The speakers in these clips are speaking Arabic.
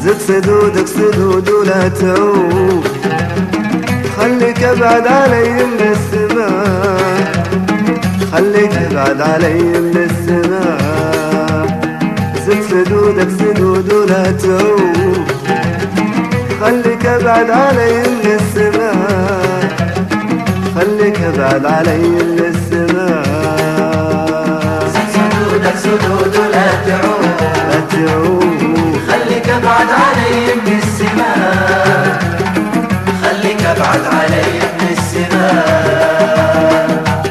زد سدودك سدود ولا تعود، خليك ابعد علي من السماء، خليك ابعد علي من السماء. زد سدودك سدود ولا تعود، خليك ابعد علي من السماء، خليك ابعد علي من السماء. زد سدودك سدود ولا تعود، لا تعود، خليك ابعد علي من السماء، خليك ابعد علي من السماء.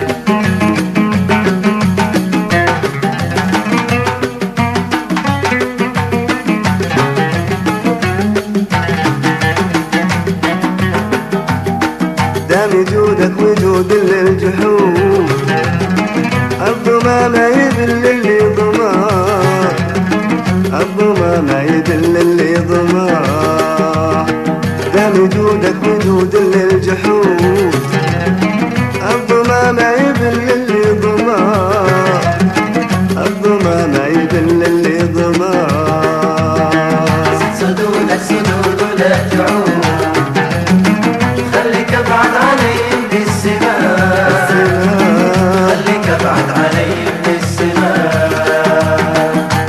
دام جودك وجود للجحود، الظما ما يذل اللي ظماه، الظما ما يذل اللي ظماه. دام جودك وجود للجحود، الظما ما يذل اللي ظماه، الظما ما يذل اللي ظماه. زد سدودك سدود ولا تعود، خليك ابعد علي من السماء، خليك ابعد علي من السماء.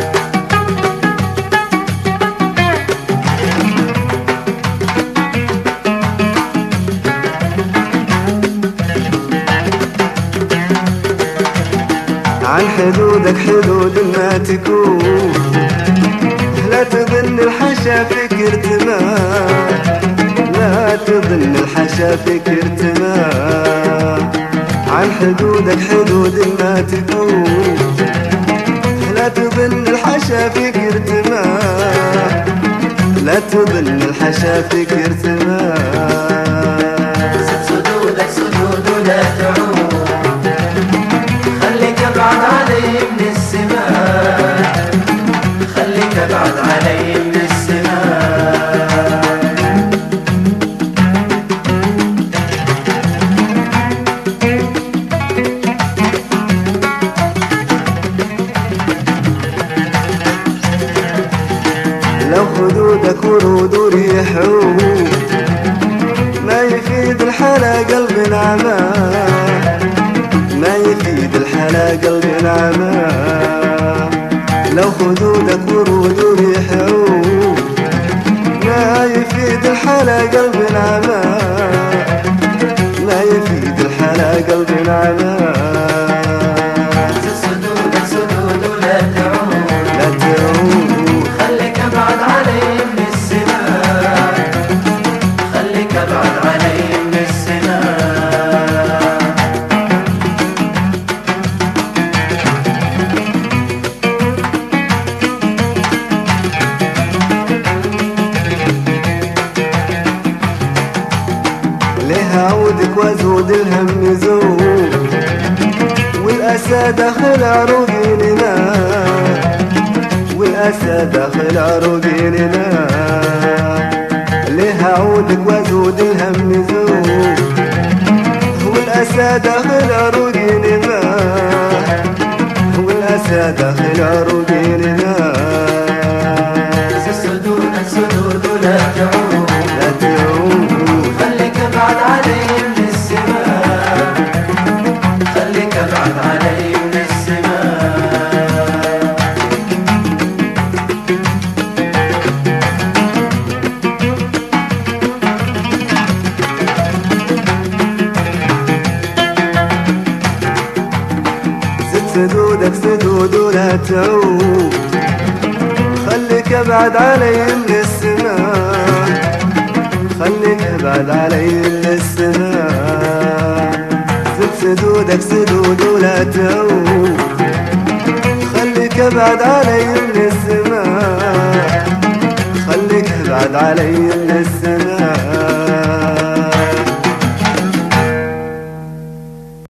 عن حدودك حدود ما تكون، لا تظن الحشا فكر تمام، لا تظن الحشا فكر تمام. عن حدودك حدود ما تكون، لا تظن الحشا فكر تمام، لا تظن الحشا فكر تمام. زد سدودك سدود ولا تعود، خليك ابعد علي من السماء، خليك ابعد علي من السماء. لو خدودك ورود وريح عود، ما يفيد الحلا قلب نعمة، ما يفيد الحلا قلب نعمة. لو خدودك ورود وريح عود، ما يفيد الحلا قلب نعمة، ما يفيد الحلا قلب نعمة. زد سدودك سدود ولا تعود، لا تعود، خليك ابعد علي من السماء، خليك ابعد علي من السماء. ليه اعودك وازود الهم يزود، والاسى داخل عروقيننا، والاسى داخل عروقيننا. ليه اعودك وازود الهم يزود، والاسى داخل عروقيننا، والاسى داخل عروقيننا. زد سدودك سدود ولا تعود، لا تعود، خليك ابعد علي من السماء، خليك ابعد علي من السماء. زد سدودك سدود ولا تعود، خليك ابعد علي من السماء، خليك ابعد علي من السماء. زد سدودك سدود ولا تعود، خليك ابعد علي من السماء، خليك ابعد علي من السماء.